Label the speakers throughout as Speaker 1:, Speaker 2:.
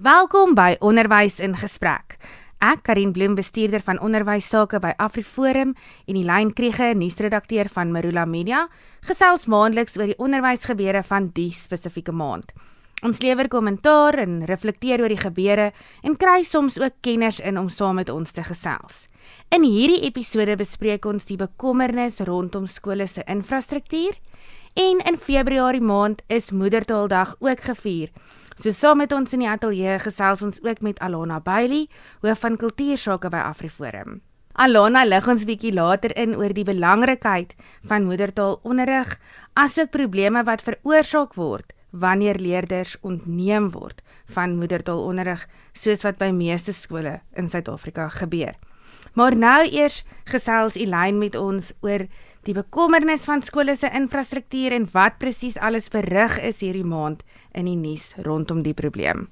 Speaker 1: Welkom by Onderwys in Gesprek. Ek, Karin Bloem, bestuurder van onderwysake by AfriForum en Elaine Kriege, nuusredakteur van Marula Media, gesels maandeliks oor die onderwysgebeure van die spesifieke maand. Ons lewer kommentaar en reflekteer oor die gebeure en kry soms ook kenners in om saam met ons te gesels. In hierdie episode bespreek ons die bekommernis rondom skole se infrastruktuur en in Februarie maand is Moedertaaldag ook gevier. So saam met ons in die ateljee gesels ons ook met Alana Bailey, hoof van kultuursake by AfriForum. Alana lig ons bietjie later in oor die belangrikheid van moedertaalonderrig, asook probleme wat veroorsaak word wanneer leerders ontneem word van moedertaalonderrig, soos wat by meeste skole in Suid-Afrika gebeur. Maar nou eers gesels Elaine met ons oor die bekommernis van skole se infrastruktuur en wat presies alles berig is hierdie maand in die nuus rondom die probleem.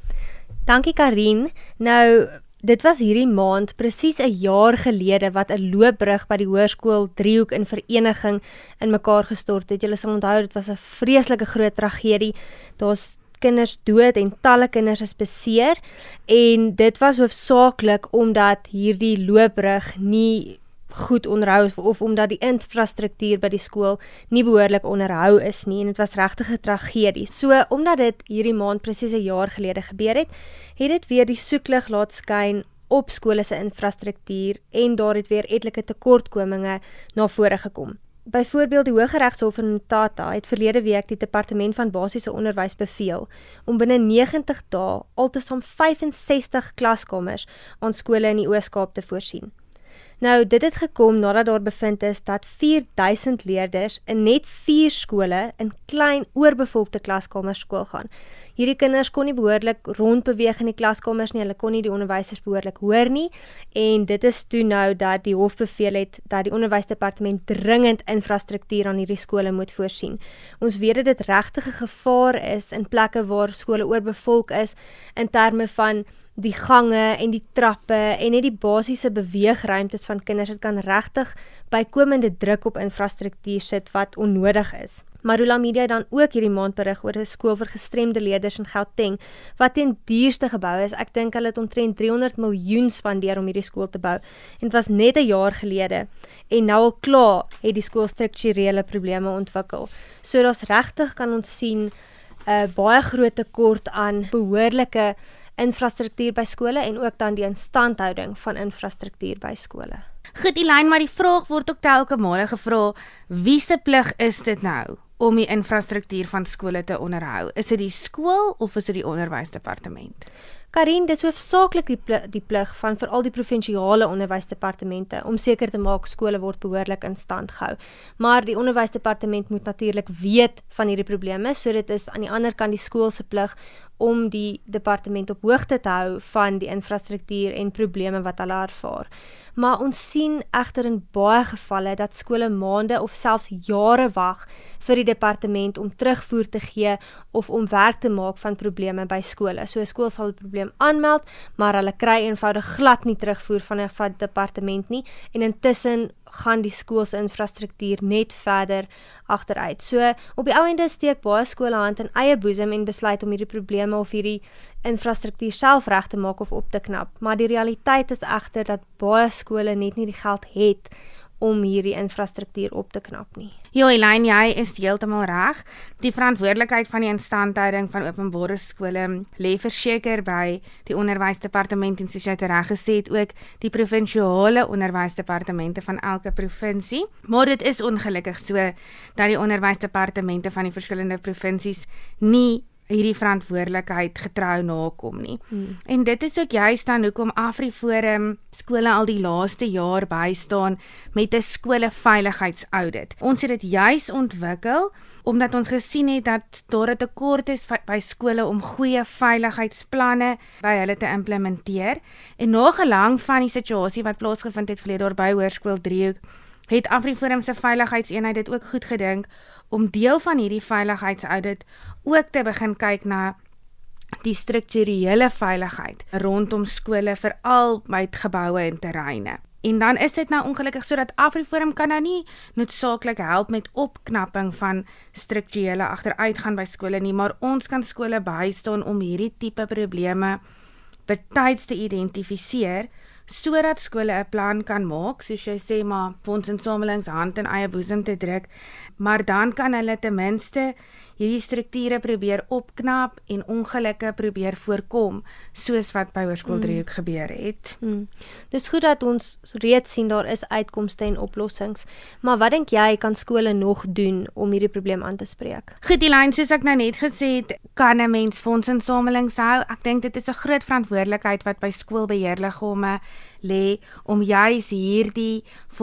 Speaker 2: Dankie Karin. Nou, dit was hierdie maand presies 'n jaar gelede wat 'n loopbrug by die hoërskool Driehoek in Vereniging in mekaar gestort het. Julle sal onthou, dit was 'n vreeslike groot tragedie. Daar's kinders dood en talle kinders is beseer en dit was hoofsaaklik omdat hierdie loopbrug nie goed onderhou of omdat die infrastruktuur by die skool nie behoorlik onderhou is nie en dit was regtig 'n tragedie. So omdat dit hierdie maand presies 'n jaar gelede gebeur het, het dit weer die soeklig laat skyn op skole se infrastruktuur en daar het weer etlike tekortkominge na vore gekom. Byvoorbeeld die Hooggeregshof in Mthatha het verlede week die Departement van Basiese Onderwys beveel om binne 90 dae altesaam 65 klaskamers aan skole in die Oos-Kaap te voorsien. Nou, dit het gekom nadat daar bevind is dat 4000 leerders in net 4 skole in klein oorbevolkte klaskamers skool gaan. Hierdie kinders kon nie behoorlik rondbeweeg in die klaskamers nie, hulle kon nie die onderwysers behoorlik hoor nie en dit is toe nou dat die hof beveel het dat die onderwysdepartement dringend infrastruktuur aan hierdie skole moet voorsien. Ons weet dat dit regtig 'n gevaar is in plekke waar skole oorbevolk is in terme van die gange en die trappe en net die basiese beweegruimtes van kinders. Dit kan regtig bykomende druk op infrastruktuur sit wat onnodig is. Marula Media het dan ook hierdie maand berig oor 'n skool vir gestremde leerders in Gauteng wat teen duurste gebou is. Ek dink hulle het omtrent 300 miljoen spandeer om hierdie skool te bou en dit was net 'n jaar gelede en nou al klaar het die skool strukturele probleme ontwikkel. So daar's regtig, kan ons sien, 'n baie groot tekort aan behoorlike infrastruktuur by skole en ook dan die instandhouding van infrastruktuur by skole.
Speaker 1: Goed Elaine, maar die vraag word ook telke male gevra, wie se plig is dit nou om die infrastruktuur van skole te onderhou? Is dit die skool of is dit die onderwysdepartement?
Speaker 2: Karin, dis hoofsaaklik die plig van veral die provinsiale onderwysdepartemente om seker te maak skole word behoorlik in stand gehou. Maar die onderwysdepartement moet natuurlik weet van hierdie probleme, so dit is aan die ander kant die skool se plig om die departement op hoogte te hou van die infrastruktuur en probleme wat hulle ervaar. Maar ons sien egter in baie gevalle dat skole maande of selfs jare wag vir die departement om terugvoer te gee of om werk te maak van probleme by skole. So 'n skool sal 'n probleem aanmeld, maar hulle kry eenvoudig glad nie terugvoer van die departement nie en intussen gaan die skool se infrastruktuur net verder agteruit. So op die ou ende steek baie skole hand in eie boesem en besluit om hierdie probleme of hierdie infrastruktuur self reg te maak of op te knap. Maar die realiteit is egter dat baie skole net nie die geld het om hierdie infrastruktuur op te knap nie.
Speaker 1: Ja, Elaine, jy is heeltemal reg. Die verantwoordelikheid van die instandhouding van openbare skole lê verseker by die onderwysdepartement en soos jy reg gesê het ook die provinsiale onderwysdepartemente van elke provinsie. Maar dit is ongelukkig so dat die onderwysdepartemente van die verskillende provinsies nie hierdie verantwoordelikheid getrou nakom nie. En dit is ook juist dan hoekom AfriForum skole al die laaste jaar bystaan met 'n skoleveiligheidsaudit. Ons het dit juist ontwikkel omdat ons gesien het dat daar 'n tekort is by skole om goeie veiligheidsplanne by hulle te implementeer. En na gelang van die situasie wat plaasgevind het verlede jaar by Hoërskool Driehoek, het AfriForum se veiligheidseenheid dit ook goed gedink om deel van hierdie veiligheidsaudit ook te begin kyk na die strukturele veiligheid rondom skole, veral by geboue en terreine. En dan is dit nou ongelukkig sodat AfriForum kan nou nie noodsaaklik help met opknapping van strukturele agteruitgaan by skole nie, maar ons kan skole bystaan om hierdie tipe probleme betyds te identifiseer, sodat skole 'n plan kan maak, soos jy sê, maar fondsinsamelings hand in eie boesem te druk, maar dan kan hulle ten minste hierdie strukture probeer opknap en ongelukke probeer voorkom, soos wat by Hoërskool Driehoek gebeur het.
Speaker 2: Dis goed dat ons reeds sien daar is uitkomste en oplossings, maar wat dink jy kan skole nog doen om hierdie probleem aan te spreek?
Speaker 1: Goed, Elaine, soos ek nou net gesê het, kan 'n mens fondsinsamelings hou. Ek dink dit is 'n groot verantwoordelikheid wat by skoolbeheerliggame lê om juis hierdie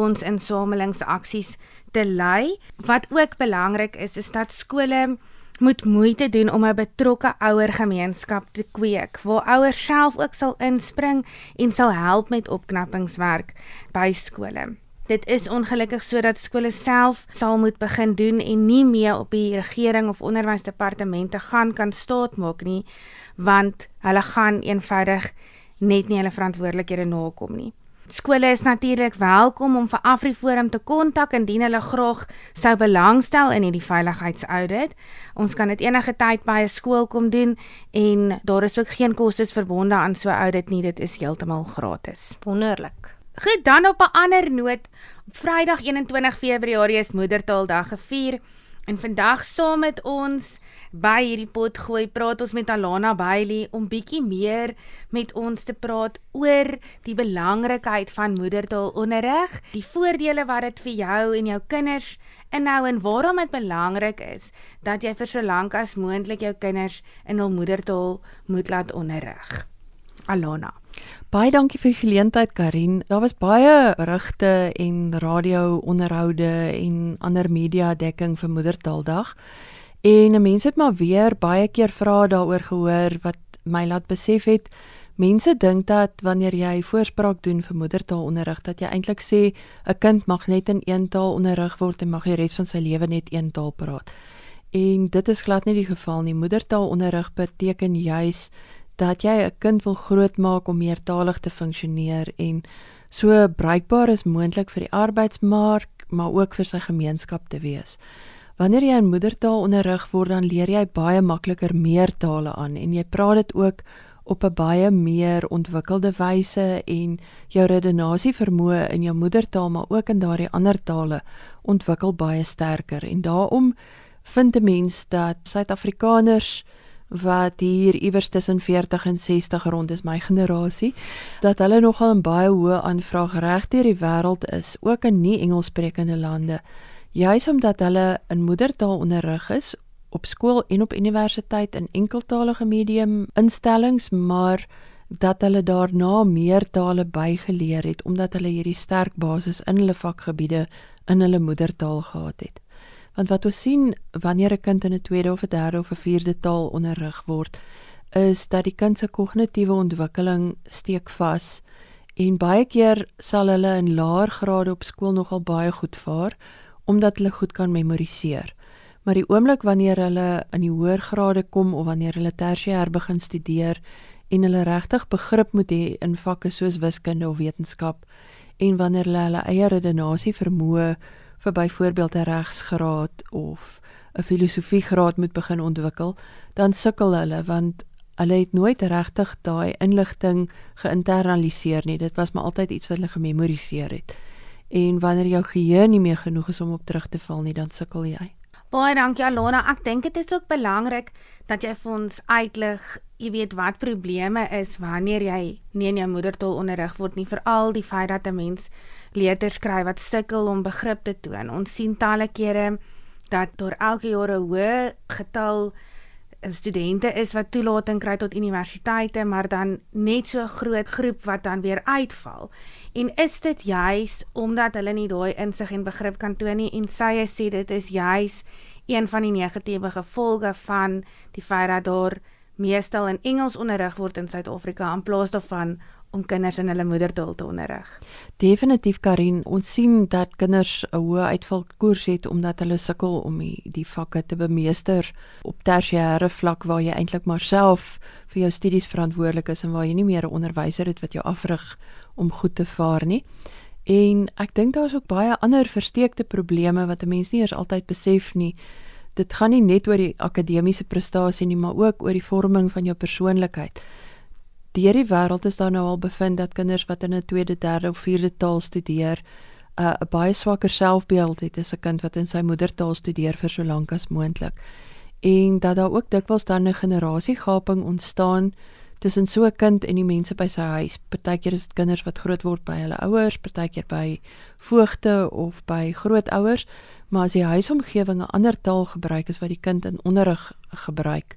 Speaker 1: fondsinsamelingsaksies te lei. Wat ook belangrik is dat skole moet moeite doen om 'n betrokke ouergemeenskap te kweek, waar ouers self ook sal inspring en sal help met opknappingswerk by skole. Dit is ongelukkig sodat skole self sal moet begin doen en nie meer op die regering of onderwysdepartemente kan staat maak nie, want hulle gaan eenvoudig net nie hulle verantwoordelikhede nakom nie. Skole is natuurlik welkom om vir AfriForum te kontak indien hulle graag sou belangstel in hierdie veiligheidsaudit. Ons kan dit enige tyd by 'n skool kom doen en daar is ook geen kostes verbonde aan so 'n audit nie, dit is heeltemal gratis.
Speaker 2: Wonderlik.
Speaker 1: Goed, dan op 'n ander noot, Vrydag 21 Februarie is Moedertaaldag gevier en vandag saam met ons by hierdie pot gooi, praat ons met Alana Bailey om bietjie meer met ons te praat oor die belangrikheid van moedertaalonderrig, die voordele wat dit vir jou en jou kinders inhou en waarom dit belangrik is dat jy vir so lank as moontlik jou kinders in hul moedertaal moet laat onderrig. Alana.
Speaker 3: Baie dankie vir die geleentheid, Karin. Daar was baie berigte en radio-onderhoude en ander media dekking vir Moedertaaldag. En mense het maar weer baie keer vrae daaroor gehoor wat my laat besef het. Mense dink dat wanneer jy voorspraak doen vir moedertaalonderrig, dat jy eintlik sê 'n kind mag net in een taal onderrig word en mag die res van sy lewe net een taal praat. En dit is glad nie die geval nie. Moedertaalonderrig beteken juis dat jy 'n kind wil grootmaak om meertalig te funksioneer en so bruikbaar as moontlik vir die arbeidsmark, maar ook vir sy gemeenskap te wees. Wanneer jy in moedertaal onderrig word, dan leer jy baie makliker meer tale aan en jy praat dit ook op 'n baie meer ontwikkelde wyse en jou redenasievermoë in jou moedertaal, maar ook in daardie ander tale ontwikkel baie sterker. En daarom vind 'n mens dat Suid-Afrikaners wat hier iewers tussen 40 en 60 rond is, my generasie, dat hulle nogal 'n baie hoë aanvraag reg deur die wêreld is, ook in nie Engelssprekende lande, juis omdat hulle in moedertaal onderrig is, op skool en op universiteit in enkeltalige medium instellings, maar dat hulle daarna meer tale bygeleer het, omdat hulle hierdie sterk basis in hulle vakgebiede in hulle moedertaal gehad het. Want wat ons sien, wanneer 'n kind in 'n tweede of 'n derde of 'n vierde taal onderrig word, is dat die kind se kognitiewe ontwikkeling steek vas en baie keer sal hulle in laer grade op skool nogal baie goed vaar, omdat hulle goed kan memoriseer. Maar die oomblik wanneer hulle in die hoër grade kom of wanneer hulle tersiêr begin studeer en hulle regtig begrip moet hê in vakke soos wiskunde of wetenskap en wanneer hulle hulle eie redenasie vermoë vir byvoorbeeld 'n regsgraad of 'n filosofiegraad moet begin ontwikkel, dan sukkel hulle want hulle het nooit regtig daai inligting geïnternaliseer nie. Dit was maar altyd iets wat hulle gememoriseer het. En wanneer jou geheue nie meer genoeg is om op terug te val nie, dan sukkel jy.
Speaker 1: Baie dankie Alana. Ek dink dit is ook belangrik dat jy vir ons uitlig, jy weet wat probleme is wanneer jy nie in jou moedertaal onderrig word nie, veral die feit dat 'n mens leerders kry wat sukkel om begrip te toon. Ons sien talle kere dat daar elke jaar 'n hoë getal studente is wat toelating kry tot universiteite, maar dan net so 'n groot groep wat dan weer uitval. En is dit juis omdat hulle nie daai insig en begrip kan toon nie, en sy sê dit is juis een van die negatiewe gevolge van die feit dat daar meestal in Engels onderrig word in Suid-Afrika in plaas daarvan om kinders in hulle moedertaal te onderrig.
Speaker 3: Definitief, Karin. Ons sien dat kinders 'n hoë uitvalkoers het omdat hulle sukkel om die vakke te bemeester op tersiêre vlak waar jy eintlik maar self vir jou studies verantwoordelik is en waar jy nie meer 'n onderwyser het wat jou afrig om goed te vaar nie. En ek dink daar is ook baie ander versteekte probleme wat 'n mens nie eers altyd besef nie. Dit gaan nie net oor die akademiese prestasie nie, maar ook oor die vorming van jou persoonlikheid. Deur die wêreld is daar nou al bevind dat kinders wat in 'n tweede, derde of vierde taal studeer, 'n baie swakker selfbeeld het as 'n kind wat in sy moedertaal studeer vir so lank as moontlik. En dat daar ook dikwels dan 'n generasiegaping ontstaan tussen so 'n kind en die mense by sy huis. Partykeer is dit kinders wat groot word by hulle ouers, partykeer by voogte of by grootouers, maar as die huisomgewing 'n ander taal gebruik as wat die kind in onderrig gebruik,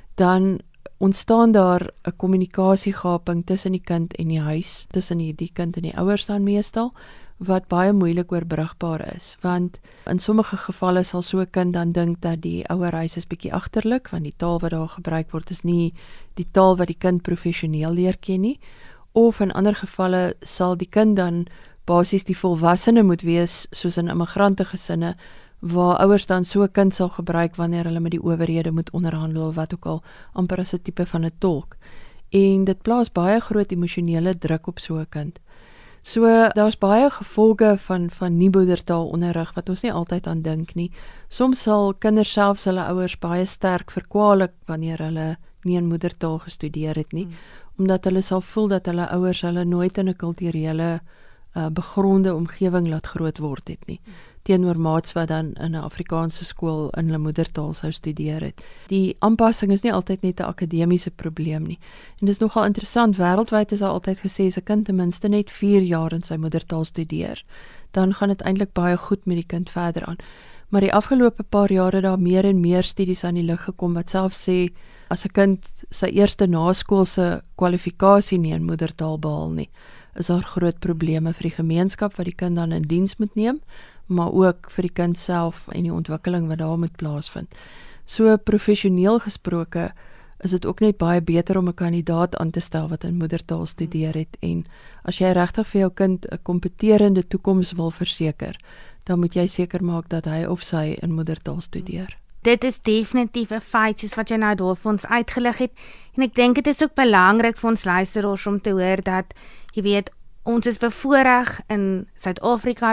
Speaker 3: dan ontstaan daar 'n kommunikasiegaping tussen die kind en die huis, tussen die kind en die ouers dan meestal, wat baie moeilik oorbrugbaar is, want in sommige gevalle sal so 'n kind dan dink dat die ouerhuis is bietjie agterlik, want die taal wat daar gebruik word is nie die taal wat die kind professioneel leer ken nie, of in ander gevalle sal die kind dan basies die volwassene moet wees, soos in immigrante gesinne, waar ouers dan so 'n kind sal gebruik wanneer hulle met die owerhede moet onderhandel, wat ook al, amper as 'n tipe van 'n tolk. En dit plaas baie groot emosionele druk op so 'n kind. So daar's baie gevolge van nie moedertaalonderrig wat ons nie altyd aan dink nie. Soms sal kinders selfs hulle ouers baie sterk verkwalik wanneer hulle nie in moedertaal gestudeer het nie, omdat hulle sal voel dat hulle ouers hulle nooit in 'n kulturele begronde omgewing laat groot word het nie, teenoor maats wat dan in 'n Afrikaanse skool in hulle moedertaal sou studeer het. Die aanpassing is nie altyd net 'n akademiese probleem nie. En dis nogal interessant, wêreldwyd is daar altyd gesê as 'n kind ten minste net 4 jaar in sy moedertaal studeer, dan gaan dit eintlik baie goed met die kind verder aan. Maar die afgelope paar jare het daar meer en meer studies aan die lig gekom wat self sê as 'n kind sy eerste naskoolse kwalifikasie nie in moedertaal behaal nie, is daar groot probleme vir die gemeenskap wat die kind dan in diens moet neem, maar ook vir die kind self en die ontwikkeling wat daar moet plaasvind. So professioneel gesproke is dit ook net baie beter om 'n kandidaat aan te stel wat in moedertaal studeer het, en as jy regtig vir jou kind 'n kompeterende toekoms wil verseker, dan moet jy seker maak dat hy of sy in moedertaal studeer.
Speaker 1: Dit is definitief 'n feit soos wat jy nou daar vir ons uitgelig het, en ek dink dit is ook belangrik vir ons luisteraars om te hoor dat, jy weet, ons is bevoorreg in Suid-Afrika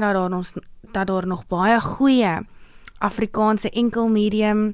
Speaker 1: dat daar nog baie goeie Afrikaanse enkelmedium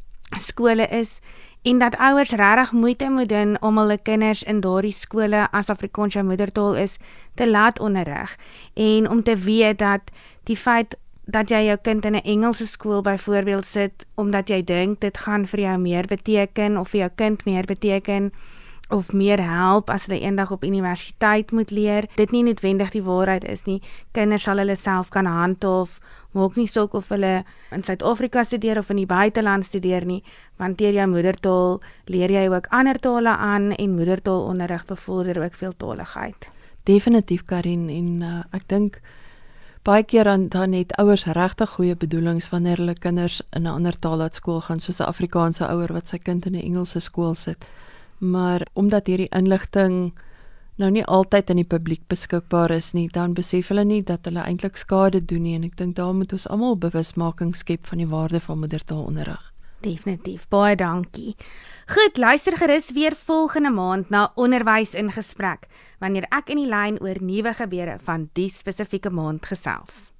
Speaker 1: skole is, en dat ouers regtig moeite moet doen om hulle kinders in daardie skole, as Afrikaans jou moedertaal is, te laat onderrig, en om te weet dat die feit dat jy jou kind in 'n Engelse skool byvoorbeeld sit, omdat jy dink dit gaan vir jou meer beteken, of vir jou kind meer beteken, of meer help as hulle eendag op universiteit moet leer, dit nie noodwendig die waarheid is nie. Kinders sal hulle self kan handhaaf, maak nie saak of hulle in Suid-Afrika studeer of in die buiteland studeer nie, want deur jou moedertaal leer jy ook ander tale aan, en moedertaalonderrig bevorder ook veeltaligheid.
Speaker 3: Definitief, Karin, en ek dink baie keer dan het ouers regtig goeie bedoelings wanneer hulle kinders in 'n ander taal laat skool gaan, soos 'n Afrikaanse ouer wat sy kind in 'n Engelse skool sit. Maar omdat hierdie inligting nou nie altyd aan die publiek beskikbaar is nie, dan besef hulle nie dat hulle eintlik skade doen nie, en ek dink daar moet ons almal bewusmaking skep van die waarde van moedertaalonderrig.
Speaker 1: Definitief, baie dankie. Goed, luister gerus weer volgende maand na Onderwys in Gesprek, wanneer ek in die lyn oor nuwe gebeure van die spesifieke maand gesels.